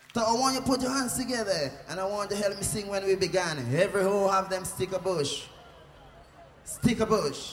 So I want you to put your hands together, and I want you to help me sing when we began. Every hoe have them stick a bush. Stick a bush.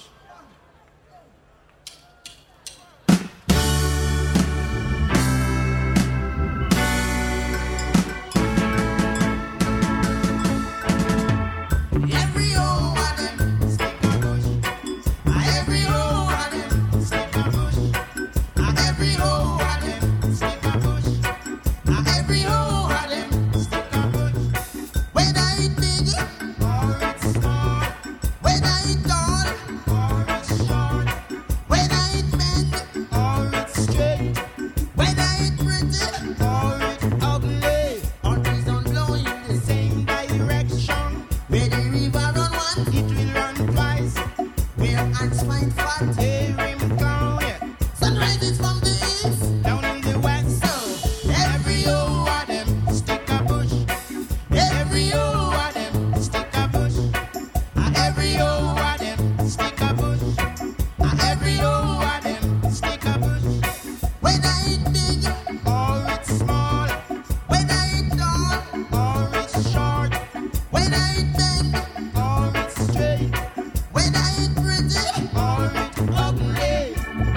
Every hoe have them stick a bush. Every hoe have them stick a bush. Every hoe have them stick a bush. Every hoe have them stick a bush. Whether it big or it's small, whether it tall or it's short, whether it bend or it's straight, whether it pretty or it's ugly, all trees don't blow in the same direction. Where the river run once, it will run twice. Where ants find fat, they rim down. Sun rises from the east, down in the west. So every hoe of them stick a bush. Every hoe of them stick a bush. Every hoe of them stick a bush. Every hoe of them stick a bush. Whether it big or it's small, whether it tall or it's short, whether it bend or it's straight, whether it pretty or it's ugly.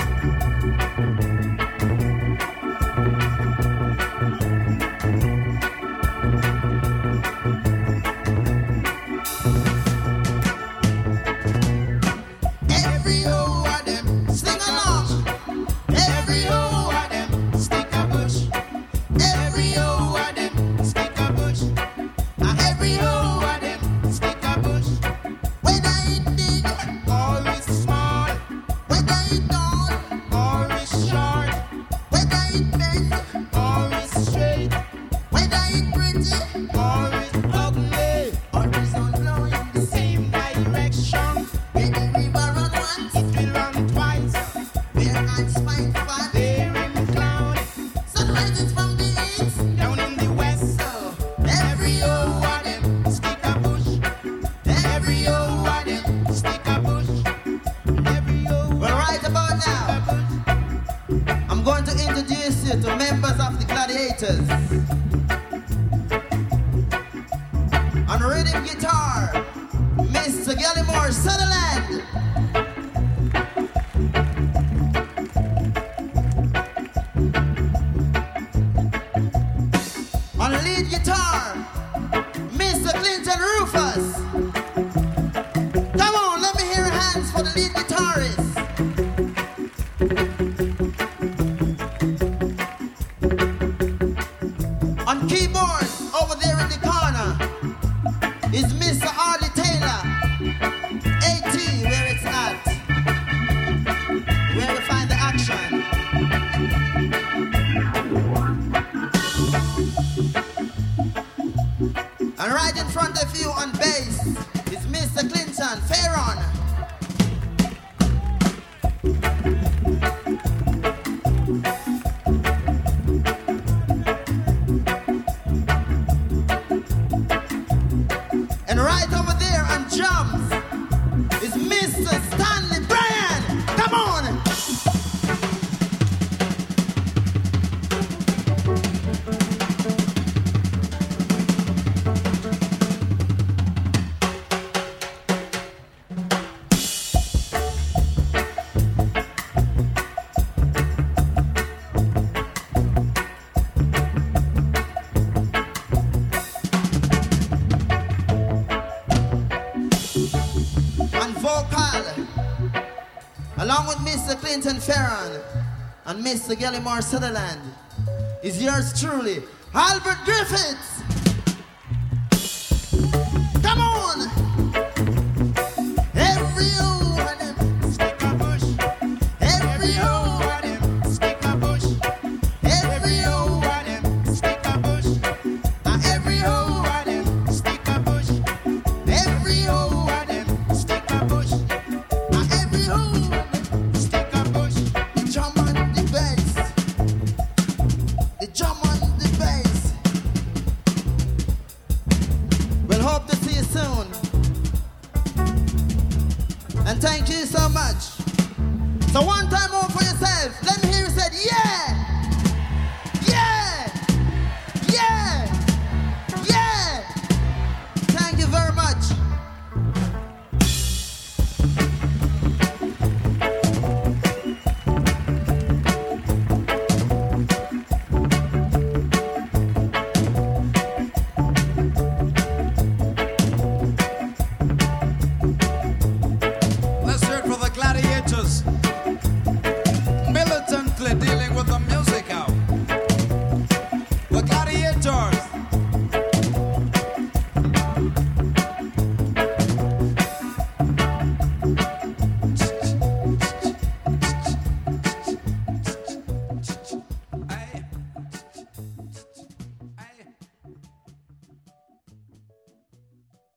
Every hoe of them sing along. Every hoe of them stick a bush. Every hoe of them stick a bush. Every hoe of them stick a bush. Whether it big or it's small, whether it tall or it's short, whether it bend or it's straight, whether it pretty or it's ugly, all trees don't blow in the same direction. Where the river run once, it will run twice. Where ants find fat, they rim cloud. Sun rises from the east, down in the west. So every hoe of them stick a bush. Every hoe of them stick a bush. Every hoe. Well, right about now, I'm going to introduce you to members of the Gladiators. On rhythm guitar, Mr. Gallimore Sutherland. On lead guitar, Mr. Clinton Rufus. Come on, let me hear your hands for the lead guitarist. On keyboards, over there in the corner, is Mr. Harley Taylor. 80, where it's at. Where you find the action. And right in front of you on bass is Mr. Clinton Farron. And right over there on drums is Mr. Stanley Bryan. Come on! On vocal, along with Mr. Clinton Farron and Mr. Gallimore Sutherland, is yours truly, Albert Griffiths.